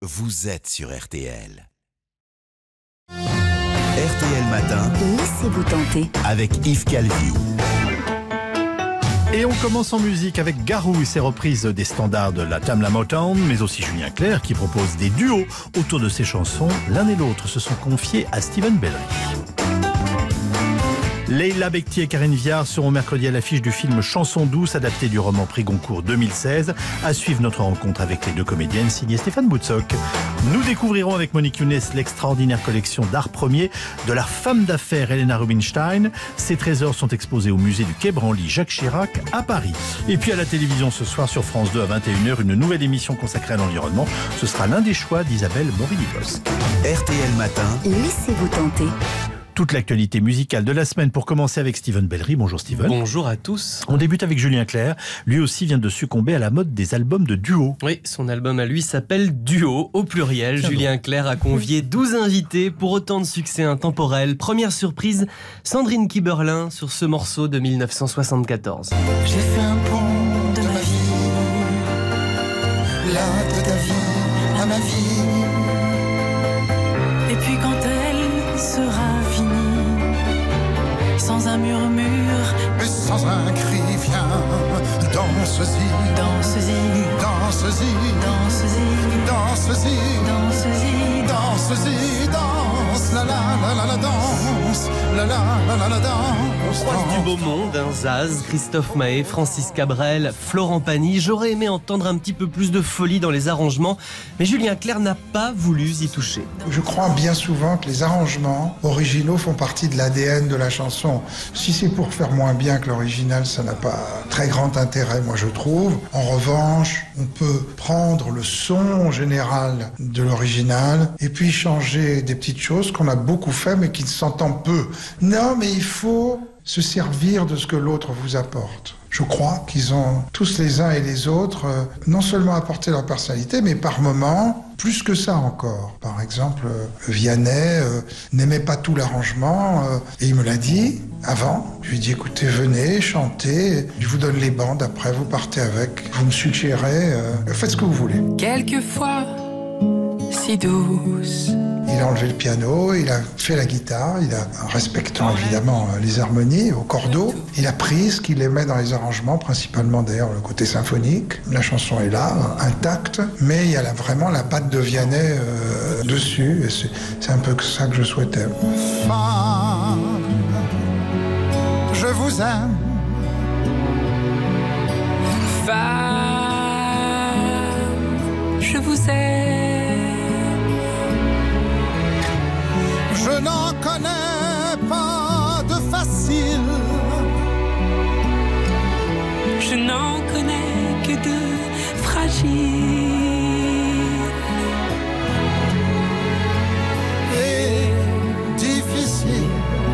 vous êtes sur RTL. RTL Matin, laissez-vous tenter avec Yves Calvi. Et on commence en musique avec Garou et ses reprises des standards de la Tamla Motown, mais aussi Julien Clerc qui propose des duos autour de ses chansons. L'un et l'autre se sont confiés à Steven Bellery. Leila Bekti et Karine Viard seront mercredi à l'affiche du film Chanson douce, adapté du roman Prix Goncourt 2016. À suivre notre rencontre avec les deux comédiennes signée Stéphane Boutsock. Nous découvrirons avec Monique Younes l'extraordinaire collection d'art premier de la femme d'affaires Helena Rubinstein. Ces trésors sont exposés au musée du Quai Branly Jacques Chirac à Paris. Et puis à la télévision ce soir sur France 2 à 21h, une nouvelle émission consacrée à l'environnement. Ce sera l'un des choix d'Isabelle Morini-Bosque. RTL Matin, laissez-vous tenter. Toute l'actualité musicale de la semaine pour commencer avec Steven Bellery. Bonjour Steven. Bonjour à tous. On débute avec Julien Clerc. Lui aussi vient de succomber à la mode des albums de duo. Oui, son album à lui s'appelle Duo, au pluriel. Tiens Julien Clerc a convié 12 invités pour autant de succès intemporels. Première surprise, Sandrine Kiberlin sur ce morceau de 1974. J'ai fait un pont de ma vie, là de ta vie à ma vie. Et puis quand elle sera finie, sans un murmure, mais sans un cri, viens, danse-y, danse-y, danse-y, danse-y, danse-y, danse-y, danse-y, danse, la la la la la danse, la la la la la danse. Proche du beau monde, Zaz, Christophe Maé, Francis Cabrel, Florent Pagny. J'aurais aimé entendre un petit peu plus de folie dans les arrangements, mais Julien Clerc n'a pas voulu y toucher. Je crois bien souvent que les arrangements originaux font partie de l'ADN de la chanson. Si c'est pour faire moins bien que l'original, ça n'a pas très grand intérêt, moi je trouve. En revanche, on peut prendre le son général de l'original et puis changer des petites choses qu'on a beaucoup fait mais qui s'entendent peu. Non, mais il faut se servir de ce que l'autre vous apporte. Je crois qu'ils ont tous les uns et les autres non seulement apporté leur personnalité, mais par moments, plus que ça encore. Par exemple, Vianney n'aimait pas tout l'arrangement et il me l'a dit avant. Je lui ai dit, écoutez, venez, chantez, je vous donne les bandes, après vous partez avec, vous me suggérez, faites ce que vous voulez. Quelquefois, si douce. Il a enlevé le piano, il a fait la guitare, il a, en respectant évidemment les harmonies au cordeau, il a pris ce qu'il aimait dans les arrangements, principalement d'ailleurs le côté symphonique. La chanson est là, intacte, mais il y a vraiment la patte de Vianney dessus, et c'est un peu ça que je souhaitais. Femme, je vous aime. Femme, je vous aime. Je n'en connais pas de facile. Je n'en connais que de fragile. Et difficile.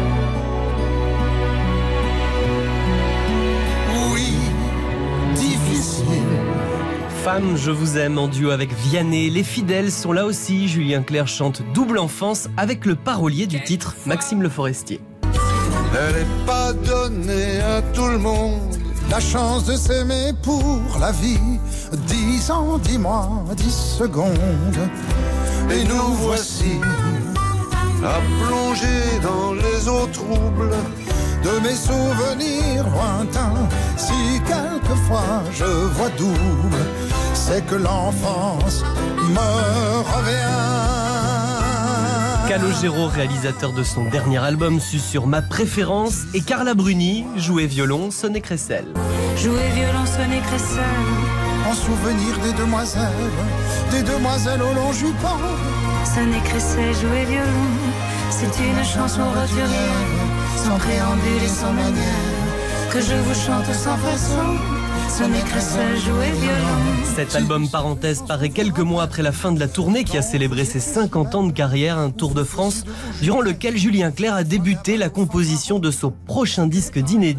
Oui, difficile. Femme, je vous aime en duo avec Vianney. Les fidèles sont là aussi. Julien Clerc chante Double Enfance avec le parolier du titre, Maxime Le Forestier. Elle n'est pas donnée à tout le monde, la chance de s'aimer pour la vie. 10 ans, 10 mois, 10 secondes, et nous voici à plonger dans les eaux troubles de mes souvenirs lointains. Si quelquefois je vois double, c'est que l'enfance me revient. Calogero, réalisateur de son dernier album, sur Ma préférence, et Carla Bruni, jouait violon, sonnait crécelle. Jouer violon, sonner crécelle. En souvenir des demoiselles au long jupon. Sonner crécelle, jouer violon. C'est une chanson roturière, sans préambule et sans manière, que je vous chante sans façon. Sonner crécelle, jouer violon. Cet album parenthèse paraît quelques mois après la fin de la tournée qui a célébré ses 50 ans de carrière, un tour de France durant lequel Julien Clerc a débuté la composition de son prochain disque d'inédit,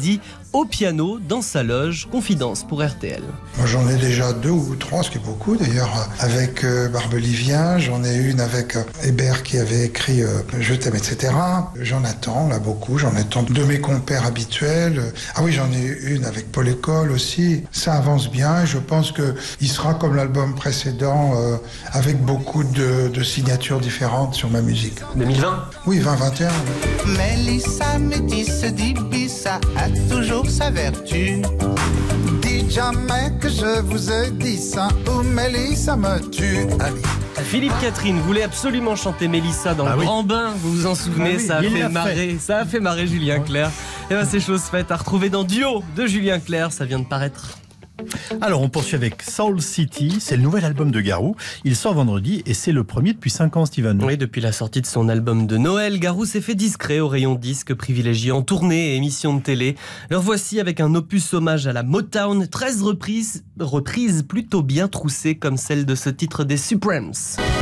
au piano dans sa loge. Confidence pour RTL. Moi, j'en ai déjà 2 ou 3, ce qui est beaucoup d'ailleurs, avec Barbelivien. J'en ai une avec Hébert qui avait écrit Je t'aime, etc. J'en attends là beaucoup. J'en attends de mes compères habituels. Ah oui, j'en ai une avec Paul École aussi. Ça avance bien et je pense qu'il sera comme l'album précédent avec beaucoup de signatures différentes sur ma musique. 2020 ? Oui, 2021. Mélissa métisse d'Ibissa a toujours sa vertu. Dites jamais que je vous ai dit ça, ou Mélissa me tue. Allez. Philippe Catherine voulait absolument chanter Mélissa dans le Grand Bain, vous vous en souvenez, ça a fait marrer Julien Clerc. Et bien c'est chose faite à retrouver dans Duo de Julien Clerc, ça vient de paraître. Alors on poursuit avec Soul City, c'est le nouvel album de Garou. Il sort vendredi et c'est le premier depuis 5 ans, Steven. Oui, depuis la sortie de son album de Noël, Garou s'est fait discret au rayon disque, privilégiant tournées et émissions de télé. Alors voici avec un opus hommage à la Motown, 13 reprises plutôt bien troussées comme celle de ce titre des Supremes.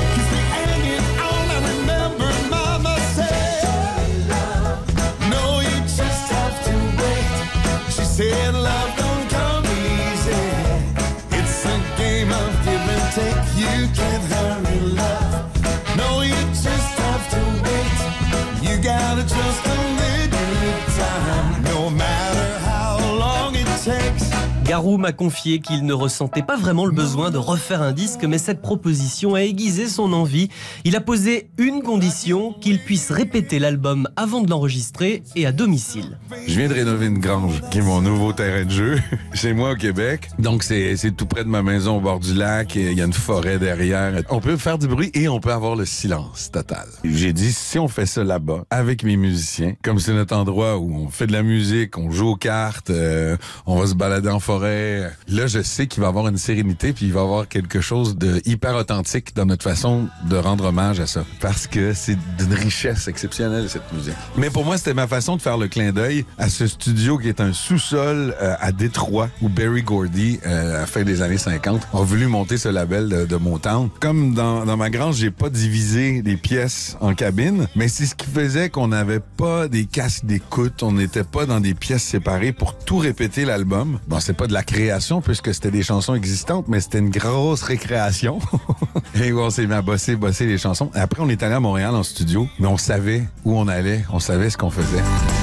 You can't hurry love. No, you just have to wait. You gotta just a little time. No matter how long it takes. Garou m'a confié qu'il ne ressentait pas vraiment le besoin de refaire un disque, mais cette proposition a aiguisé son envie. Il a posé une condition, qu'il puisse répéter l'album avant de l'enregistrer et à domicile. Je viens de rénover une grange, qui est mon nouveau terrain de jeu, chez moi au Québec. Donc c'est tout près de ma maison au bord du lac, il y a une forêt derrière. On peut faire du bruit et on peut avoir le silence total. J'ai dit, si on fait ça là-bas, avec mes musiciens, comme c'est notre endroit où on fait de la musique, on joue aux cartes, on va se balader en forêt, là, je sais qu'il va y avoir une sérénité puis il va y avoir quelque chose de hyper authentique dans notre façon de rendre hommage à ça. Parce que c'est d'une richesse exceptionnelle, cette musique. Mais pour moi, c'était ma façon de faire le clin d'œil à ce studio qui est un sous-sol à Détroit où Berry Gordy, à la fin des années 50, a voulu monter ce label de Motown. Comme dans ma grange, j'ai pas divisé les pièces en cabines, mais c'est ce qui faisait qu'on n'avait pas des casques d'écoute, on n'était pas dans des pièces séparées pour tout répéter l'album. Bon, c'est pas de la création puisque c'était des chansons existantes, mais c'était une grosse récréation. Et on s'est mis à bosser les chansons. Et après, on est allé à Montréal en studio, mais on savait où on allait, on savait ce qu'on faisait.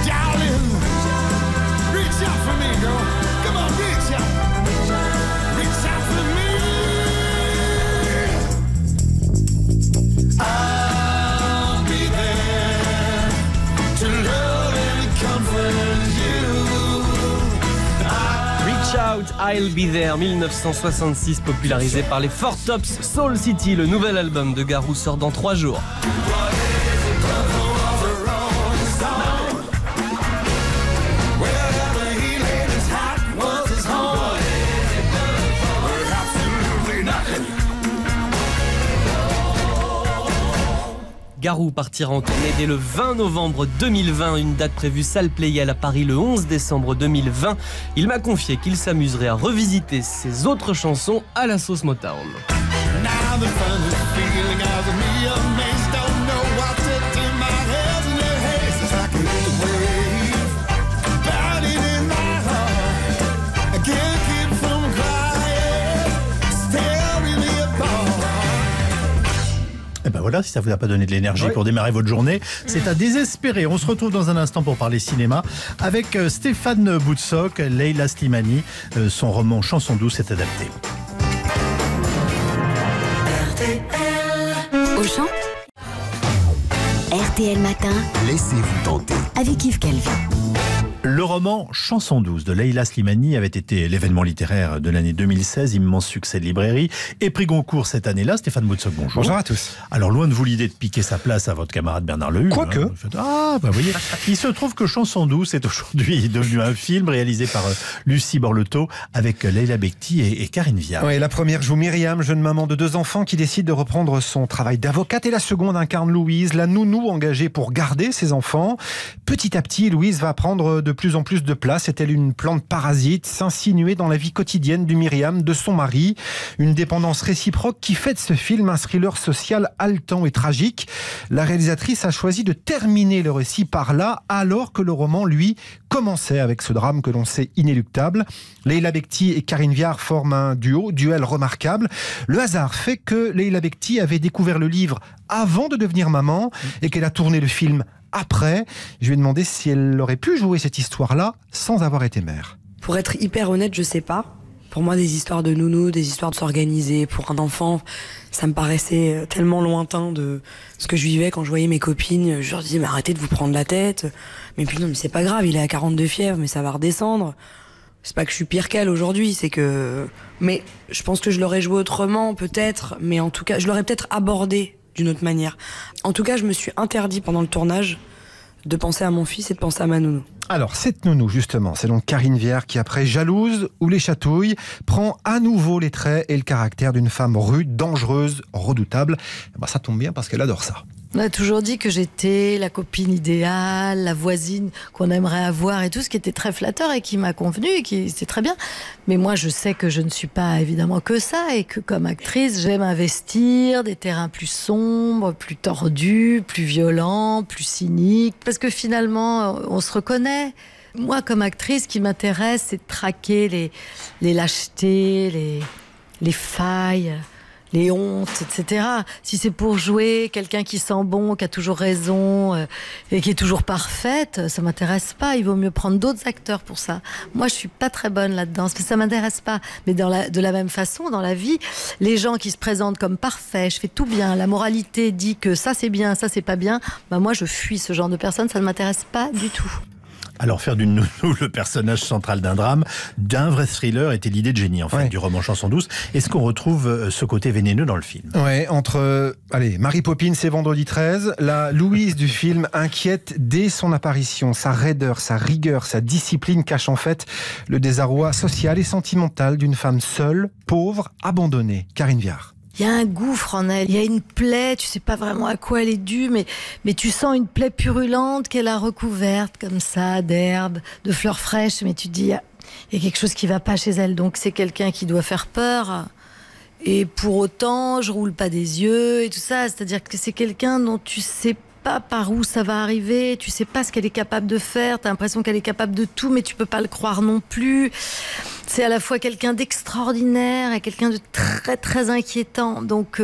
I'll Be There, 1966, popularisé par les Four Tops. Soul City, le nouvel album de Garou, sort dans 3 jours. Garou partira en tournée dès le 20 novembre 2020, une date prévue salle Playel à Paris le 11 décembre 2020. Il m'a confié qu'il s'amuserait à revisiter ses autres chansons à la sauce Motown. Et ben voilà, si ça vous a pas donné de l'énergie pour démarrer votre journée, c'est à désespérer. On se retrouve dans un instant pour parler cinéma avec Stéphane Boutsock, Leila Slimani. Son roman Chanson douce est adapté. Auchan RTL Matin. Laissez-vous tenter. Avec Yves Calvi. Le roman Chanson douce de Leila Slimani avait été l'événement littéraire de l'année 2016, immense succès de librairie, et prix Goncourt cette année-là. Stéphane Boutsock, bonjour. Bonjour à tous. Alors, loin de vous l'idée de piquer sa place à votre camarade Bernard Lehu. Quoique. Bah voyez, il se trouve que Chanson douce est aujourd'hui devenu un film réalisé par Lucie Borletot avec Leila Bekti et Karine Viard. Oui, la première joue Myriam, jeune maman de 2 enfants qui décide de reprendre son travail d'avocate, et la seconde incarne Louise, la nounou engagée pour garder ses enfants. Petit à petit, Louise va apprendre de plus plus en plus de place. Est-elle une plante parasite, s'insinuer dans la vie quotidienne de Myriam, de son mari? Une dépendance réciproque qui fait de ce film un thriller social haletant et tragique. La réalisatrice a choisi de terminer le récit par là, alors que le roman, lui, commençait avec ce drame que l'on sait inéluctable. Leila Bekti et Karine Viard forment un duel remarquable. Le hasard fait que Leila Bekti avait découvert le livre avant de devenir maman et qu'elle a tourné le film après. Je lui ai demandé si elle aurait pu jouer cette histoire-là sans avoir été mère. Pour être hyper honnête, je sais pas. Pour moi, des histoires de nounou, des histoires de s'organiser pour un enfant, ça me paraissait tellement lointain de ce que je vivais quand je voyais mes copines. Je leur disais, mais arrêtez de vous prendre la tête. Mais puis non, mais c'est pas grave, il est à 42 fièvre, mais ça va redescendre. C'est pas que je suis pire qu'elle aujourd'hui, c'est que... Mais je pense que je l'aurais joué autrement, peut-être. Mais en tout cas, je l'aurais peut-être abordé d'une autre manière. En tout cas, je me suis interdit pendant le tournage de penser à mon fils et de penser à ma nounou. Alors, cette nounou, justement, c'est donc Karine Viard qui, après Jalouse ou Les Chatouilles, prend à nouveau les traits et le caractère d'une femme rude, dangereuse, redoutable. Ben, ça tombe bien parce qu'elle adore ça. On a toujours dit que j'étais la copine idéale, la voisine qu'on aimerait avoir et tout, ce qui était très flatteur et qui m'a convenu et qui c'était très bien. Mais moi, je sais que je ne suis pas évidemment que ça et que comme actrice, j'aime investir des terrains plus sombres, plus tordus, plus violents, plus cyniques. Parce que finalement, on se reconnaît. Moi, comme actrice, ce qui m'intéresse, c'est de traquer les lâchetés, les failles, les hontes, etc. Si c'est pour jouer quelqu'un qui sent bon, qui a toujours raison et qui est toujours parfaite, ça m'intéresse pas. Il vaut mieux prendre d'autres acteurs pour ça. Moi, je suis pas très bonne là-dedans, parce que ça m'intéresse pas. Mais de la même façon, dans la vie, les gens qui se présentent comme parfaits, je fais tout bien, la moralité dit que ça c'est bien, ça c'est pas bien, bah moi je fuis ce genre de personnes, ça ne m'intéresse pas du tout. Alors faire d'une nounou le personnage central d'un drame, d'un vrai thriller, était l'idée de génie en fait du roman Chanson douce. Est-ce qu'on retrouve ce côté vénéneux dans le film? Ouais, entre Mary Poppins et Vendredi 13, la Louise du film inquiète dès son apparition. Sa raideur, sa rigueur, sa discipline cachent en fait le désarroi social et sentimental d'une femme seule, pauvre, abandonnée. Karine Viard. Il y a un gouffre en elle, il y a une plaie, tu sais pas vraiment à quoi elle est due, mais tu sens une plaie purulente qu'elle a recouverte comme ça, d'herbes, de fleurs fraîches, mais tu te dis, il y a quelque chose qui va pas chez elle, donc c'est quelqu'un qui doit faire peur. Et pour autant, je roule pas des yeux et tout ça, c'est-à-dire que c'est quelqu'un dont tu sais pas par où ça va arriver, tu sais pas ce qu'elle est capable de faire, t'as l'impression qu'elle est capable de tout, mais tu peux pas le croire non plus. C'est à la fois quelqu'un d'extraordinaire et quelqu'un de très très inquiétant. Donc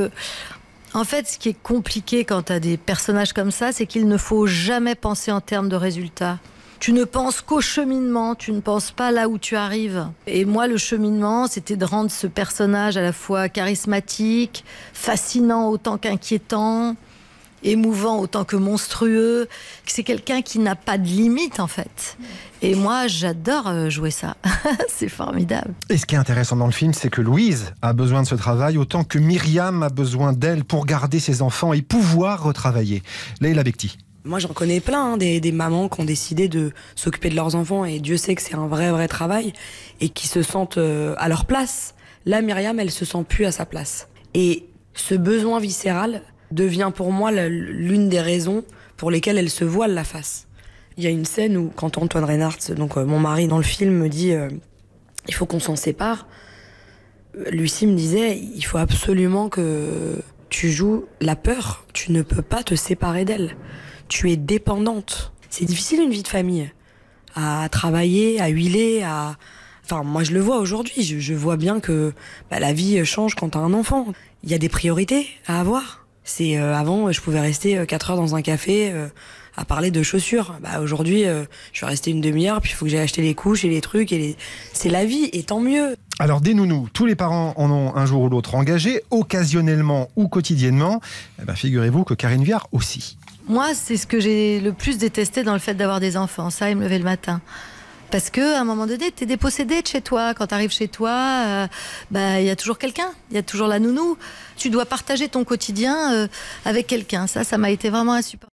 en fait, ce qui est compliqué quand t'as des personnages comme ça, c'est qu'il ne faut jamais penser en termes de résultats. Tu ne penses qu'au cheminement, tu ne penses pas là où tu arrives. Et moi, le cheminement, c'était de rendre ce personnage à la fois charismatique, fascinant autant qu'inquiétant, émouvant autant que monstrueux. C'est quelqu'un qui n'a pas de limite en fait. Et moi, j'adore jouer ça. C'est formidable. Et ce qui est intéressant dans le film, c'est que Louise a besoin de ce travail autant que Myriam a besoin d'elle pour garder ses enfants et pouvoir retravailler. Leila Bekti. Moi, j'en connais plein, des mamans qui ont décidé de s'occuper de leurs enfants et Dieu sait que c'est un vrai travail et qui se sentent à leur place. Là, Myriam, elle se sent plus à sa place. Et ce besoin viscéral devient pour moi l'une des raisons pour lesquelles elle se voile la face. Il y a une scène où, quand Antoine Reinhardt, donc mon mari dans le film, me dit il faut qu'on s'en sépare. Lucie me disait il faut absolument que tu joues la peur. Tu ne peux pas te séparer d'elle. Tu es dépendante. C'est difficile une vie de famille. À travailler, à huiler, à... Enfin, moi je le vois aujourd'hui. Je vois bien que la vie change quand t'as un enfant. Il y a des priorités à avoir. C'est avant, je pouvais rester 4 heures dans un café à parler de chaussures. Aujourd'hui, je vais rester une demi-heure, puis il faut que j'aille acheter les couches et les trucs. C'est la vie, et tant mieux. Alors des nounous, tous les parents en ont un jour ou l'autre engagé, occasionnellement ou quotidiennement. Figurez-vous que Karine Viard aussi. Moi, c'est ce que j'ai le plus détesté dans le fait d'avoir des enfants, ça et me lever le matin. Parce qu'à un moment donné, t'es dépossédé de chez toi. Quand t'arrives chez toi, y a toujours quelqu'un. Il y a toujours la nounou. Tu dois partager ton quotidien avec quelqu'un. Ça m'a été vraiment insupportable.